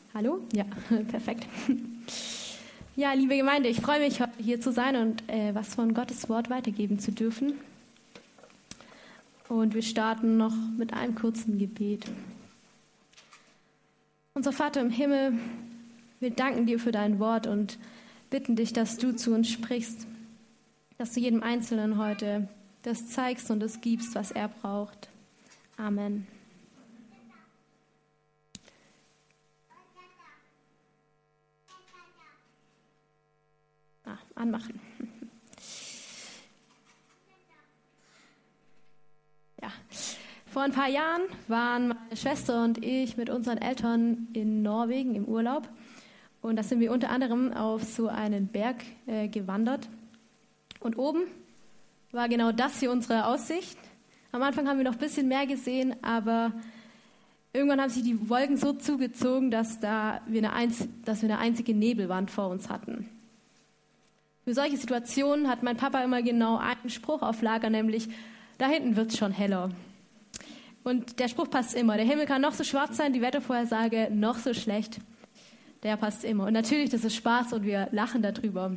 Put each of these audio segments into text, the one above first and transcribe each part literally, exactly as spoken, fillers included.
Hallo? Ja, perfekt. Ja, liebe Gemeinde, ich freue mich, heute hier zu sein und äh, was von Gottes Wort weitergeben zu dürfen. Und wir starten noch mit einem kurzen Gebet. Unser Vater im Himmel, wir danken dir für dein Wort und bitten dich, dass du zu uns sprichst, dass du jedem Einzelnen heute das zeigst und das gibst, was er braucht. Amen. Ah, anmachen. Ja, vor ein paar Jahren waren meine Schwester und ich mit unseren Eltern in Norwegen im Urlaub. Und da sind wir unter anderem auf so einen Berg äh, gewandert. Und oben war genau das hier unsere Aussicht. Am Anfang haben wir noch ein bisschen mehr gesehen, aber irgendwann haben sich die Wolken so zugezogen, dass, da wir, eine einz- dass wir eine einzige Nebelwand vor uns hatten. Für solche Situationen hat mein Papa immer genau einen Spruch auf Lager, nämlich, da hinten wird es schon heller. Und der Spruch passt immer. Der Himmel kann noch so schwarz sein, die Wettervorhersage noch so schlecht. Der passt immer. Und natürlich, das ist Spaß und wir lachen darüber.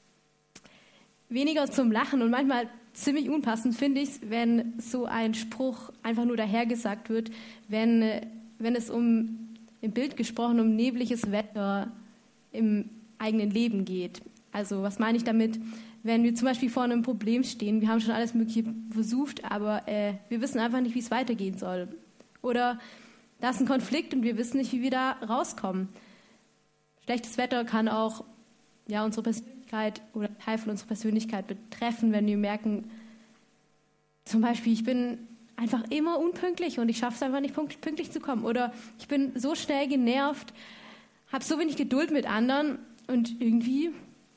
Weniger zum Lachen und manchmal ziemlich unpassend finde ich es, wenn so ein Spruch einfach nur dahergesagt wird, wenn, wenn es um, im Bild gesprochen, um nebliges Wetter im eigenen Leben geht. Also was meine ich damit? Wenn wir zum Beispiel vor einem Problem stehen, wir haben schon alles Mögliche versucht, aber äh, wir wissen einfach nicht, wie es weitergehen soll. Oder da ist ein Konflikt und wir wissen nicht, wie wir da rauskommen. Schlechtes Wetter kann auch ja, unsere Persönlichkeit oder Teil von unserer Persönlichkeit betreffen, wenn wir merken, zum Beispiel, ich bin einfach immer unpünktlich und ich schaffe es einfach nicht, pünktlich zu kommen. Oder ich bin so schnell genervt, habe so wenig Geduld mit anderen und irgendwie,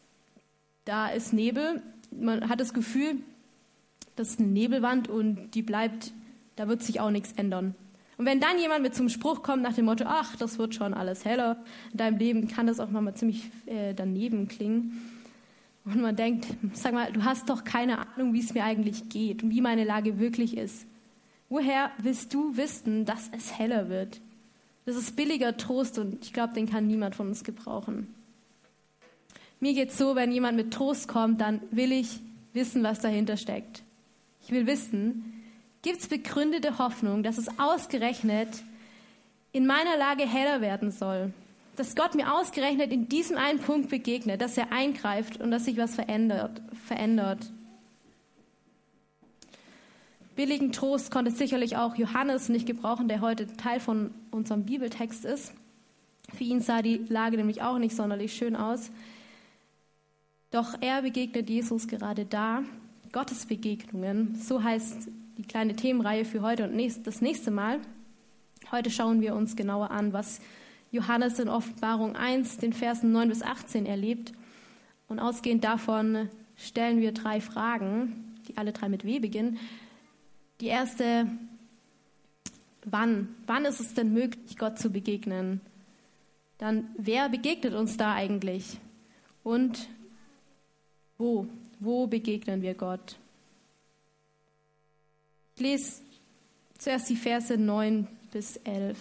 da ist Nebel. Man hat das Gefühl, das ist eine Nebelwand und die bleibt, da wird sich auch nichts ändern. Und wenn dann jemand mit zum Spruch kommt nach dem Motto, ach, das wird schon alles heller in deinem Leben, kann das auch mal ziemlich äh, daneben klingen. Und man denkt, sag mal, du hast doch keine Ahnung, wie es mir eigentlich geht und wie meine Lage wirklich ist. Woher willst du wissen, dass es heller wird? Das ist billiger Trost und ich glaube, den kann niemand von uns gebrauchen. Mir geht es so, wenn jemand mit Trost kommt, dann will ich wissen, was dahinter steckt. Ich will wissen, gibt es begründete Hoffnung, dass es ausgerechnet in meiner Lage heller werden soll? Dass Gott mir ausgerechnet in diesem einen Punkt begegnet, dass er eingreift und dass sich was verändert. verändert. Billigen Trost konnte sicherlich auch Johannes nicht gebrauchen, der heute Teil von unserem Bibeltext ist. Für ihn sah die Lage nämlich auch nicht sonderlich schön aus. Doch er begegnet Jesus gerade da. Gottes Begegnungen, so heißt die kleine Themenreihe für heute und das nächste Mal. Heute schauen wir uns genauer an, was Johannes in Offenbarung eins, den Versen neun bis achtzehn erlebt. Und ausgehend davon stellen wir drei Fragen, die alle drei mit W beginnen. Die erste, wann? Wann ist es denn möglich, Gott zu begegnen? Dann, wer begegnet uns da eigentlich? Und wo? Wo begegnen wir Gott? Ich lese zuerst die Verse neun bis elf.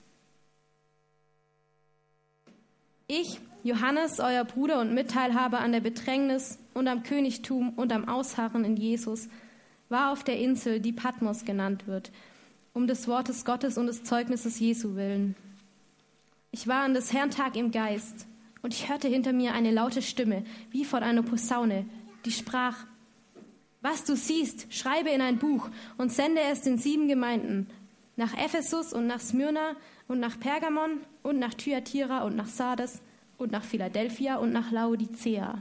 Ich, Johannes, euer Bruder und Mitteilhaber an der Bedrängnis und am Königtum und am Ausharren in Jesus, war auf der Insel, die Patmos genannt wird, um des Wortes Gottes und des Zeugnisses Jesu willen. Ich war an des Herrn Tag im Geist, und ich hörte hinter mir eine laute Stimme, wie von einer Posaune, die sprach: Was du siehst, schreibe in ein Buch und sende es den sieben Gemeinden, nach Ephesus und nach Smyrna und nach Pergamon und nach Thyatira und nach Sardes und nach Philadelphia und nach Laodicea.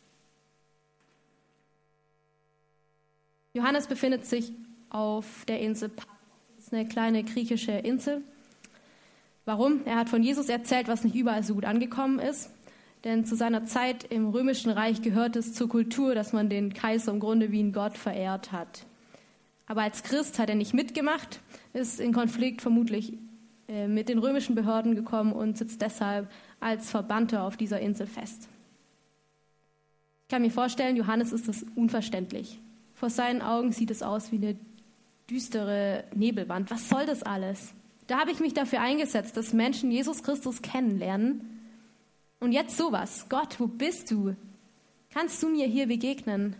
Johannes befindet sich auf der Insel Patmos. Das ist eine kleine griechische Insel. Warum? Er hat von Jesus erzählt, was nicht überall so gut angekommen ist. Denn zu seiner Zeit im Römischen Reich gehört es zur Kultur, dass man den Kaiser im Grunde wie einen Gott verehrt hat. Aber als Christ hat er nicht mitgemacht, ist in Konflikt vermutlich äh, mit den römischen Behörden gekommen und sitzt deshalb als Verbannter auf dieser Insel fest. Ich kann mir vorstellen, Johannes ist das unverständlich. Vor seinen Augen sieht es aus wie eine düstere Nebelwand. Was soll das alles? Da habe ich mich dafür eingesetzt, dass Menschen Jesus Christus kennenlernen. Und jetzt sowas. Gott, wo bist du? Kannst du mir hier begegnen?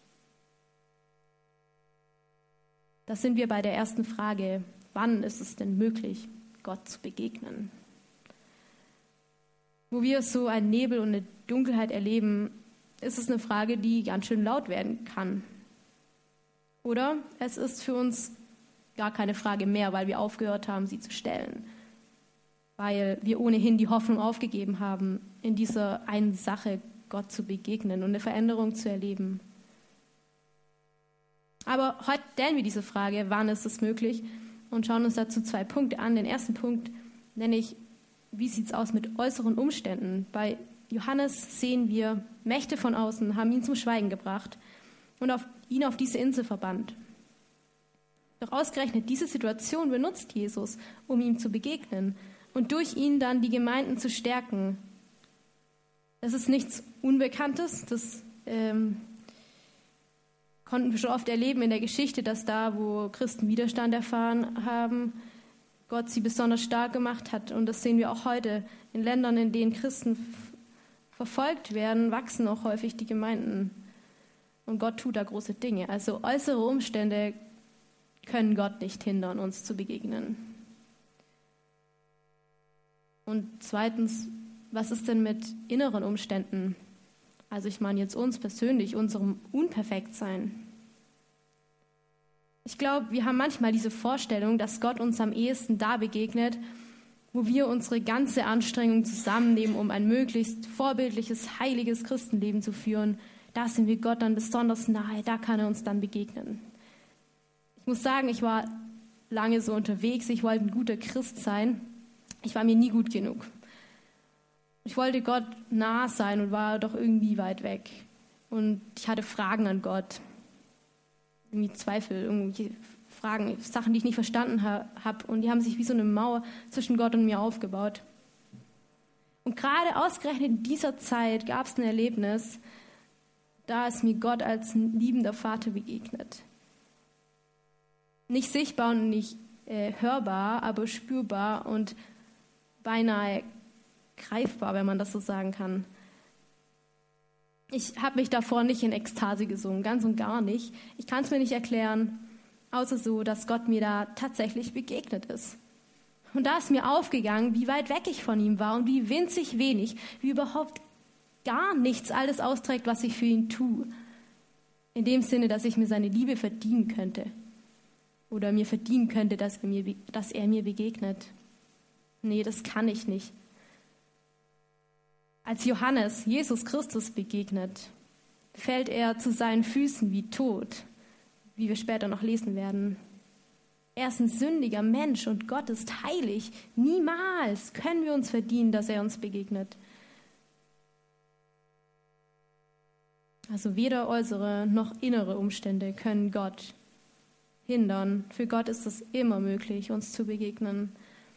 Da sind wir bei der ersten Frage. Wann ist es denn möglich, Gott zu begegnen? Wo wir so einen Nebel und eine Dunkelheit erleben, ist es eine Frage, die ganz schön laut werden kann. Oder es ist für uns gar keine Frage mehr, weil wir aufgehört haben, sie zu stellen. Weil wir ohnehin die Hoffnung aufgegeben haben, in dieser einen Sache Gott zu begegnen und eine Veränderung zu erleben. Aber heute stellen wir diese Frage, wann ist es möglich? Und schauen uns dazu zwei Punkte an. Den ersten Punkt nenne ich, wie sieht es aus mit äußeren Umständen? Bei Johannes sehen wir, Mächte von außen haben ihn zum Schweigen gebracht und auf ihn auf diese Insel verbannt. Doch ausgerechnet diese Situation benutzt Jesus, um ihm zu begegnen und durch ihn dann die Gemeinden zu stärken. Das ist nichts Unbekanntes, das ähm, konnten wir schon oft erleben in der Geschichte, dass da, wo Christen Widerstand erfahren haben, Gott sie besonders stark gemacht hat. Und das sehen wir auch heute. In Ländern, in denen Christen f- verfolgt werden, wachsen auch häufig die Gemeinden. Und Gott tut da große Dinge. Also äußere Umstände können Gott nicht hindern, uns zu begegnen. Und zweitens, was ist denn mit inneren Umständen? Also ich meine jetzt uns persönlich, unserem Unperfektsein. Ich glaube, wir haben manchmal diese Vorstellung, dass Gott uns am ehesten da begegnet, wo wir unsere ganze Anstrengung zusammennehmen, um ein möglichst vorbildliches, heiliges Christenleben zu führen. Da sind wir Gott dann besonders nahe, da kann er uns dann begegnen. Ich muss sagen, ich war lange so unterwegs, ich wollte ein guter Christ sein. Ich war mir nie gut genug. Ich wollte Gott nah sein und war doch irgendwie weit weg. Und ich hatte Fragen an Gott. Irgendwie Zweifel, irgendwelche Fragen, Sachen, die ich nicht verstanden ha- habe. Und die haben sich wie so eine Mauer zwischen Gott und mir aufgebaut. Und gerade ausgerechnet in dieser Zeit gab es ein Erlebnis, da ist mir Gott als ein liebender Vater begegnet. Nicht sichtbar und nicht äh, hörbar, aber spürbar und beinahe greifbar, wenn man das so sagen kann. Ich habe mich davor nicht in Ekstase gesungen, ganz und gar nicht. Ich kann es mir nicht erklären, außer so, dass Gott mir da tatsächlich begegnet ist. Und da ist mir aufgegangen, wie weit weg ich von ihm war und wie winzig wenig, wie überhaupt gar nichts alles austrägt, was ich für ihn tue. In dem Sinne, dass ich mir seine Liebe verdienen könnte. Oder mir verdienen könnte, dass er mir, dass er mir begegnet. Nee, das kann ich nicht. Als Johannes Jesus Christus begegnet, fällt er zu seinen Füßen wie tot, wie wir später noch lesen werden. Er ist ein sündiger Mensch und Gott ist heilig. Niemals können wir uns verdienen, dass er uns begegnet. Also weder äußere noch innere Umstände können Gott hindern. Für Gott ist es immer möglich, uns zu begegnen.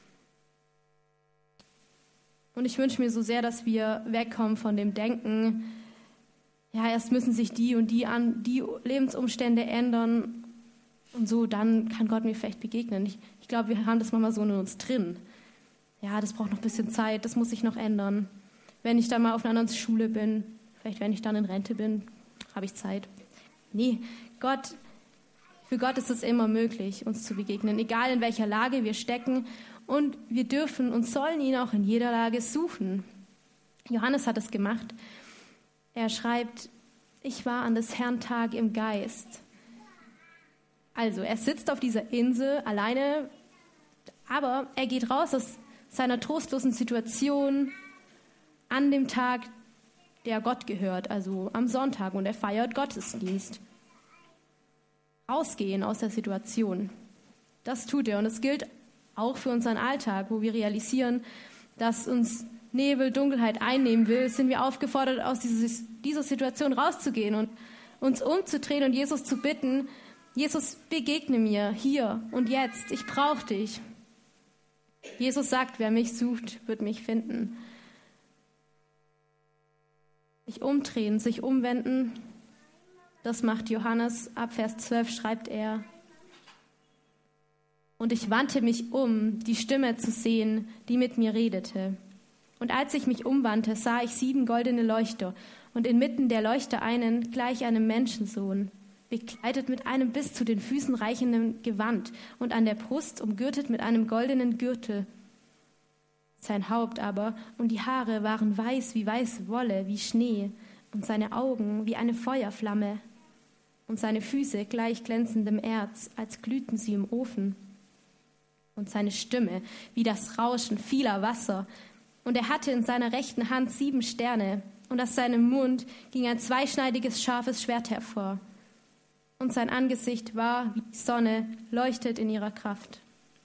Und ich wünsche mir so sehr, dass wir wegkommen von dem Denken, ja, erst müssen sich die und die, an, die Lebensumstände ändern und so, dann kann Gott mir vielleicht begegnen. Ich, ich glaube, wir haben das manchmal so in uns drin. Ja, das braucht noch ein bisschen Zeit, das muss sich noch ändern. Wenn ich dann mal auf einer anderen Schule bin, vielleicht wenn ich dann in Rente bin, habe ich Zeit. Nee, Gott, für Gott ist es immer möglich, uns zu begegnen, egal in welcher Lage wir stecken. Und wir dürfen und sollen ihn auch in jeder Lage suchen. Johannes hat es gemacht. Er schreibt, ich war an des Herrn Tag im Geist. Also, er sitzt auf dieser Insel alleine, aber er geht raus aus seiner trostlosen Situation an dem Tag, der Gott gehört, also am Sonntag, und er feiert Gottesdienst. Ausgehen aus der Situation. Das tut er und es gilt auch für unseren Alltag, wo wir realisieren, dass uns Nebel, Dunkelheit einnehmen will, sind wir aufgefordert, aus dieses, dieser Situation rauszugehen und uns umzudrehen und Jesus zu bitten, Jesus, begegne mir hier und jetzt, ich brauche dich. Jesus sagt, wer mich sucht, wird mich finden. Sich umdrehen, sich umwenden, das macht Johannes. Ab Vers zwölf schreibt er, Und ich wandte mich um, die Stimme zu sehen, die mit mir redete. Und als ich mich umwandte, sah ich sieben goldene Leuchter und inmitten der Leuchter einen, gleich einem Menschensohn, bekleidet mit einem bis zu den Füßen reichenden Gewand und an der Brust umgürtet mit einem goldenen Gürtel. Sein Haupt aber und die Haare waren weiß wie weiße Wolle, wie Schnee, und seine Augen wie eine Feuerflamme, und seine Füße gleich glänzendem Erz, als glühten sie im Ofen, und seine Stimme wie das Rauschen vieler Wasser, und er hatte in seiner rechten Hand sieben Sterne, und aus seinem Mund ging ein zweischneidiges, scharfes Schwert hervor, und sein Angesicht war wie die Sonne, leuchtet in ihrer Kraft.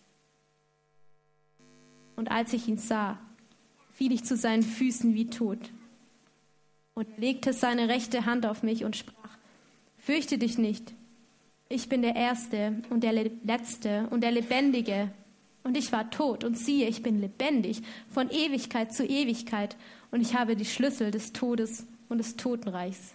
Und als ich ihn sah, fiel ich zu seinen Füßen wie tot. Und er legte seine rechte Hand auf mich und sprach: Fürchte dich nicht, ich bin der Erste und der Letzte und der Lebendige. Und ich war tot, und siehe, ich bin lebendig von Ewigkeit zu Ewigkeit, und ich habe die Schlüssel des Todes und des Totenreichs.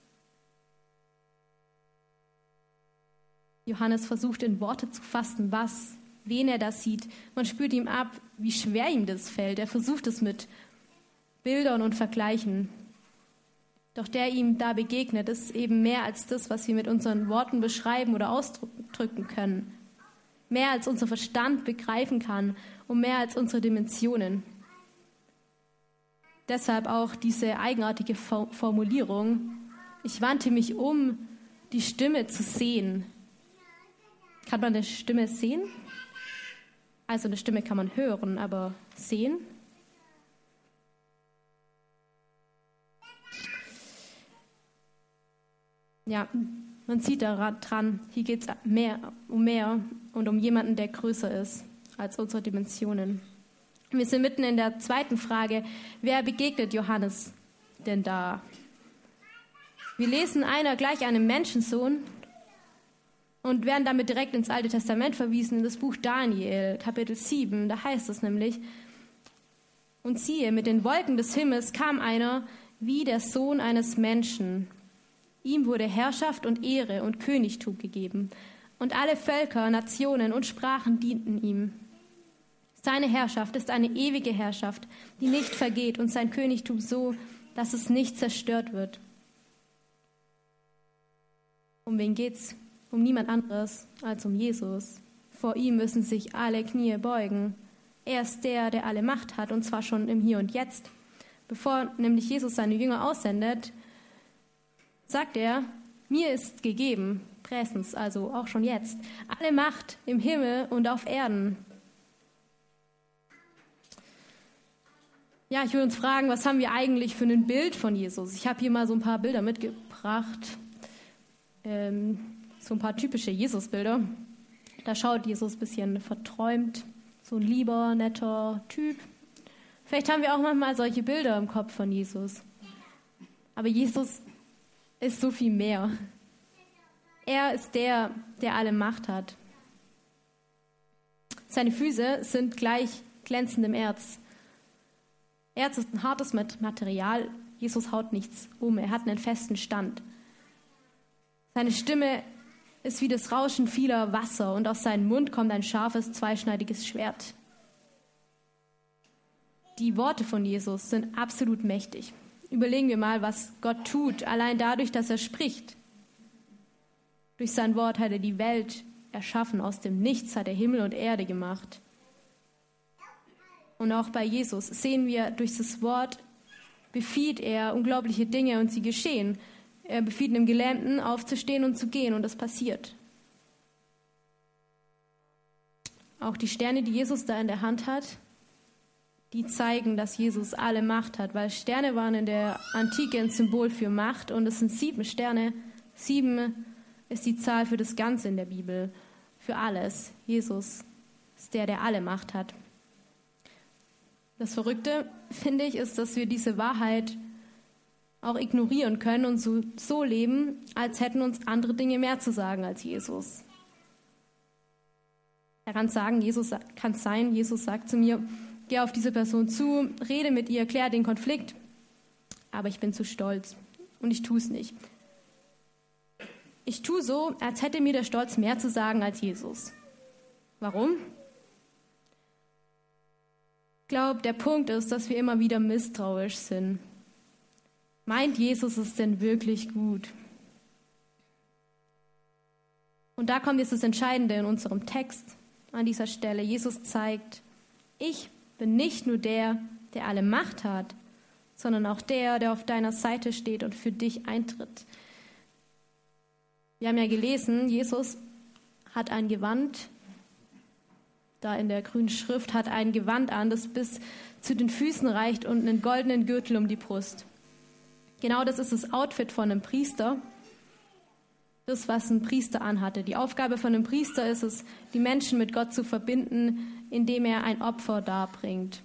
Johannes versucht in Worte zu fassen, was, wen er da sieht. Man spürt ihm ab, wie schwer ihm das fällt. Er versucht es mit Bildern und Vergleichen. Doch der ihm da begegnet, ist eben mehr als das, was wir mit unseren Worten beschreiben oder ausdrücken können. Mehr als unser Verstand begreifen kann und mehr als unsere Dimensionen. Deshalb auch diese eigenartige Formulierung: Ich wandte mich um, die Stimme zu sehen. Kann man eine Stimme sehen? Also eine Stimme kann man hören, aber sehen? Ja, man sieht daran, hier geht es mehr, um mehr und um jemanden, der größer ist als unsere Dimensionen. Wir sind mitten in der zweiten Frage: Wer begegnet Johannes denn da? Wir lesen einer gleich einem Menschensohn und werden damit direkt ins Alte Testament verwiesen, in das Buch Daniel, Kapitel sieben. Da heißt es nämlich: Und siehe, mit den Wolken des Himmels kam einer wie der Sohn eines Menschen. Ihm wurde Herrschaft und Ehre und Königtum gegeben, und alle Völker, Nationen und Sprachen dienten ihm. Seine Herrschaft ist eine ewige Herrschaft, die nicht vergeht, und sein Königtum so, dass es nicht zerstört wird. Um wen geht's? Um niemand anderes als um Jesus. Vor ihm müssen sich alle Knie beugen. Er ist der, der alle Macht hat, und zwar schon im Hier und Jetzt. Bevor nämlich Jesus seine Jünger aussendet, sagt er: Mir ist gegeben, präsens, also auch schon jetzt, alle Macht im Himmel und auf Erden. Ja, ich würde uns fragen, was haben wir eigentlich für ein Bild von Jesus? Ich habe hier mal so ein paar Bilder mitgebracht, ähm, so ein paar typische Jesus-Bilder. Da schaut Jesus ein bisschen verträumt, so ein lieber, netter Typ. Vielleicht haben wir auch manchmal solche Bilder im Kopf von Jesus. Aber Jesus ist so viel mehr. Er ist der, der alle Macht hat. Seine Füße sind gleich glänzendem Erz. Erz ist ein hartes Material. Jesus haut nichts um. Er hat einen festen Stand. Seine Stimme ist wie das Rauschen vieler Wasser, und aus seinem Mund kommt ein scharfes, zweischneidiges Schwert. Die Worte von Jesus sind absolut mächtig. Überlegen wir mal, was Gott tut, allein dadurch, dass er spricht. Durch sein Wort hat er die Welt erschaffen. Aus dem Nichts hat er Himmel und Erde gemacht. Und auch bei Jesus sehen wir, durch das Wort befiehlt er unglaubliche Dinge, und sie geschehen. Er befiehlt einem Gelähmten aufzustehen und zu gehen, und das passiert. Auch die Sterne, die Jesus da in der Hand hat, die zeigen, dass Jesus alle Macht hat, weil Sterne waren in der Antike ein Symbol für Macht, und es sind sieben Sterne. Sieben ist die Zahl für das Ganze in der Bibel, für alles. Jesus ist der, der alle Macht hat. Das Verrückte, finde ich, ist, dass wir diese Wahrheit auch ignorieren können und so, so leben, als hätten uns andere Dinge mehr zu sagen als Jesus. Er kann sagen, Jesus kann sein, Jesus sagt zu mir: Geh auf diese Person zu, rede mit ihr, klär den Konflikt. Aber ich bin zu stolz und ich tue es nicht. Ich tue so, als hätte mir der Stolz mehr zu sagen als Jesus. Warum? Ich glaube, der Punkt ist, dass wir immer wieder misstrauisch sind. Meint Jesus es denn wirklich gut? Und da kommt jetzt das Entscheidende in unserem Text an dieser Stelle. Jesus zeigt, ich bin nicht nur der, der alle Macht hat, sondern auch der, der auf deiner Seite steht und für dich eintritt. Wir haben ja gelesen, Jesus hat ein Gewand, da in der grünen Schrift, hat ein Gewand an, das bis zu den Füßen reicht und einen goldenen Gürtel um die Brust. Genau das ist das Outfit von einem Priester. Das, was ein Priester anhatte. Die Aufgabe von einem Priester ist es, die Menschen mit Gott zu verbinden, indem er ein Opfer darbringt.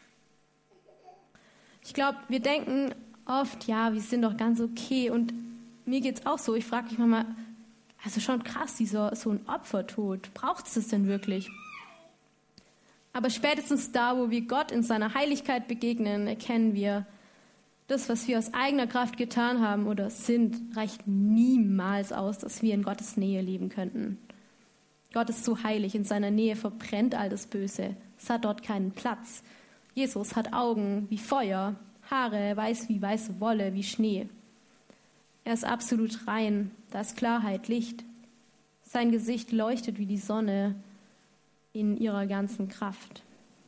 Ich glaube, wir denken oft, ja, wir sind doch ganz okay. Und mir geht es auch so. Ich frage mich manchmal, also schon krass, dieser, so ein Opfertod. Braucht es das denn wirklich? Aber spätestens da, wo wir Gott in seiner Heiligkeit begegnen, erkennen wir, das, was wir aus eigener Kraft getan haben oder sind, reicht niemals aus, dass wir in Gottes Nähe leben könnten. Gott ist so heilig, in seiner Nähe verbrennt all das Böse. Es hat dort keinen Platz. Jesus hat Augen wie Feuer, Haare weiß wie weiße Wolle, wie Schnee. Er ist absolut rein, da ist Klarheit, Licht. Sein Gesicht leuchtet wie die Sonne in ihrer ganzen Kraft.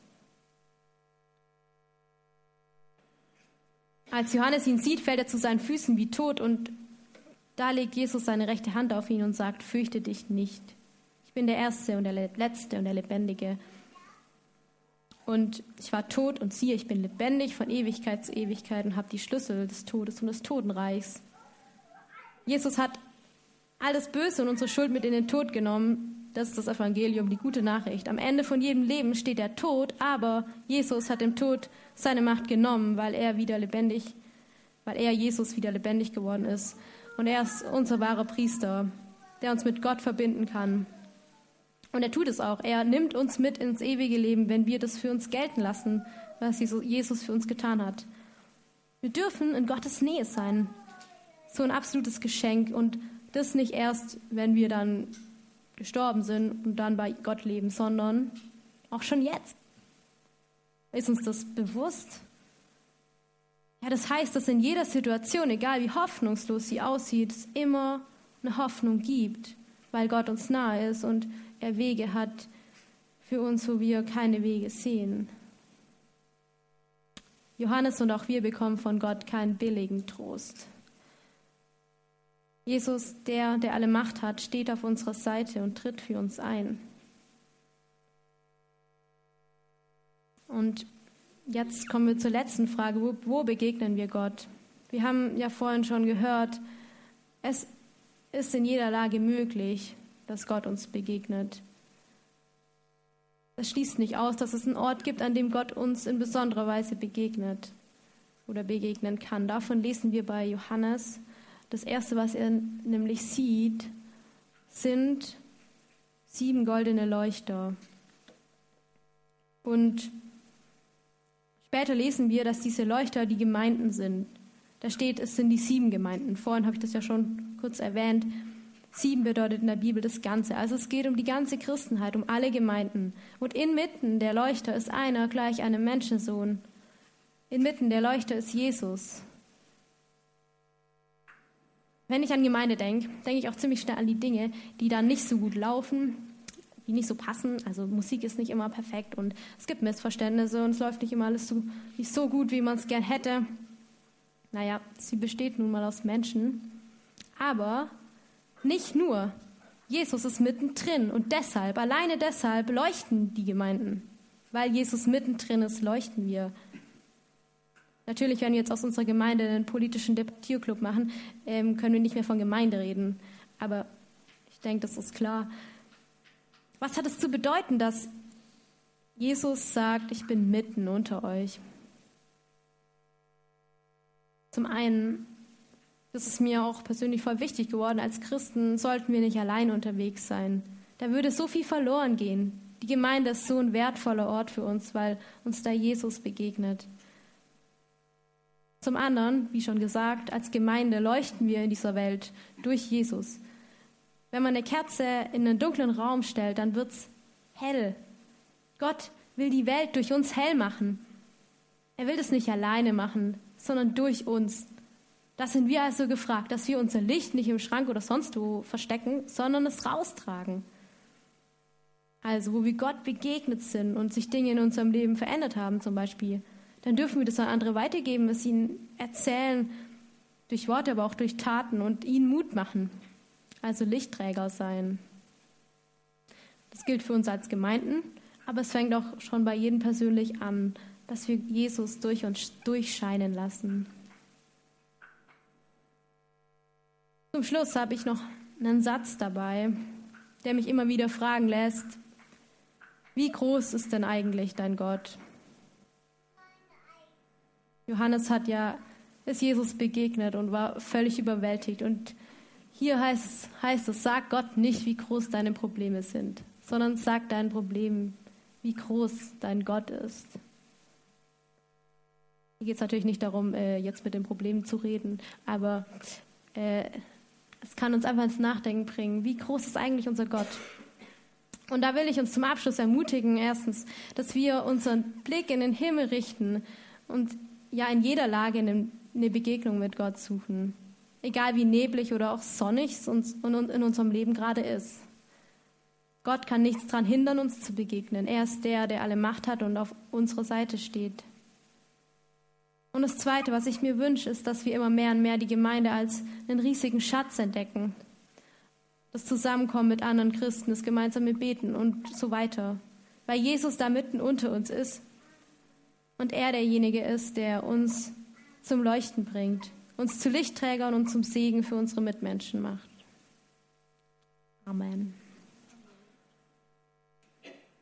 Als Johannes ihn sieht, fällt er zu seinen Füßen wie tot und da legt Jesus seine rechte Hand auf ihn und sagt, fürchte dich nicht. Ich bin der Erste und der Letzte und der Lebendige. Und ich war tot und siehe, ich bin lebendig von Ewigkeit zu Ewigkeit und habe die Schlüssel des Todes und des Totenreichs. Jesus hat all das Böse und unsere Schuld mit in den Tod genommen. Das ist das Evangelium, die gute Nachricht. Am Ende von jedem Leben steht der Tod, aber Jesus hat dem Tod seine Macht genommen, weil er wieder lebendig, weil er Jesus wieder lebendig geworden ist. Und er ist unser wahrer Priester, der uns mit Gott verbinden kann. Und er tut es auch. Er nimmt uns mit ins ewige Leben, wenn wir das für uns gelten lassen, was Jesus für uns getan hat. Wir dürfen in Gottes Nähe sein. So ein absolutes Geschenk. Und das nicht erst, wenn wir dann gestorben sind und dann bei Gott leben, sondern auch schon jetzt. Ist uns das bewusst? Ja, das heißt, dass in jeder Situation, egal wie hoffnungslos sie aussieht, es immer eine Hoffnung gibt, weil Gott uns nahe ist und er Wege hat für uns, wo wir keine Wege sehen. Johannes und auch wir bekommen von Gott keinen billigen Trost. Jesus, der, der alle Macht hat, steht auf unserer Seite und tritt für uns ein. Und jetzt kommen wir zur letzten Frage. Wo, wo begegnen wir Gott? Wir haben ja vorhin schon gehört, es ist in jeder Lage möglich, dass Gott uns begegnet. Es schließt nicht aus, dass es einen Ort gibt, an dem Gott uns in besonderer Weise begegnet oder begegnen kann. Davon lesen wir bei Johannes. Das Erste, was er nämlich sieht, sind sieben goldene Leuchter. Und später lesen wir, dass diese Leuchter die Gemeinden sind. Da steht, es sind die sieben Gemeinden. Vorhin habe ich das ja schon kurz erwähnt. Sieben bedeutet in der Bibel das Ganze. Also es geht um die ganze Christenheit, um alle Gemeinden. Und inmitten der Leuchter ist einer gleich einem Menschensohn. Inmitten der Leuchter ist Jesus. Wenn ich an Gemeinde denke, denke ich auch ziemlich schnell an die Dinge, die dann nicht so gut laufen, die nicht so passen. Also Musik ist nicht immer perfekt und es gibt Missverständnisse und es läuft nicht immer alles so, nicht so gut, wie man es gern hätte. Naja, sie besteht nun mal aus Menschen. Aber nicht nur. Jesus ist mittendrin und deshalb, alleine deshalb leuchten die Gemeinden. Weil Jesus mittendrin ist, leuchten wir. Natürlich, wenn wir jetzt aus unserer Gemeinde einen politischen Debattierclub machen, ähm, können wir nicht mehr von Gemeinde reden. Aber ich denke, das ist klar. Was hat es zu bedeuten, dass Jesus sagt, ich bin mitten unter euch? Zum einen, das ist mir auch persönlich voll wichtig geworden, als Christen sollten wir nicht allein unterwegs sein. Da würde so viel verloren gehen. Die Gemeinde ist so ein wertvoller Ort für uns, weil uns da Jesus begegnet. Zum anderen, wie schon gesagt, als Gemeinde leuchten wir in dieser Welt durch Jesus. Wenn man eine Kerze in einen dunklen Raum stellt, dann wird es hell. Gott will die Welt durch uns hell machen. Er will das nicht alleine machen, sondern durch uns. Das sind wir also gefragt, dass wir unser Licht nicht im Schrank oder sonst wo verstecken, sondern es raustragen. Also, wo wir Gott begegnet sind und sich Dinge in unserem Leben verändert haben zum Beispiel, dann dürfen wir das an andere weitergeben, es ihnen erzählen, durch Worte, aber auch durch Taten und ihnen Mut machen. Also Lichtträger sein. Das gilt für uns als Gemeinden, aber es fängt auch schon bei jedem persönlich an, dass wir Jesus durch uns durchscheinen lassen. Zum Schluss habe ich noch einen Satz dabei, der mich immer wieder fragen lässt, wie groß ist denn eigentlich dein Gott? Johannes hat ja, ist Jesus begegnet und war völlig überwältigt. Und hier heißt es, heißt es, sag Gott nicht, wie groß deine Probleme sind, sondern sag dein Problem, wie groß dein Gott ist. Hier geht es natürlich nicht darum, jetzt mit den Problemen zu reden, aber äh, es kann uns einfach ins Nachdenken bringen, wie groß ist eigentlich unser Gott? Und da will ich uns zum Abschluss ermutigen, erstens, dass wir unseren Blick in den Himmel richten und ja in jeder Lage eine Begegnung mit Gott suchen. Egal wie neblig oder auch sonnig es uns in unserem Leben gerade ist. Gott kann nichts daran hindern, uns zu begegnen. Er ist der, der alle Macht hat und auf unserer Seite steht. Und das Zweite, was ich mir wünsche, ist, dass wir immer mehr und mehr die Gemeinde als einen riesigen Schatz entdecken. Das Zusammenkommen mit anderen Christen, das gemeinsame Beten und so weiter. Weil Jesus da mitten unter uns ist und er derjenige ist, der uns zum Leuchten bringt, uns zu Lichtträgern und zum Segen für unsere Mitmenschen macht. Amen.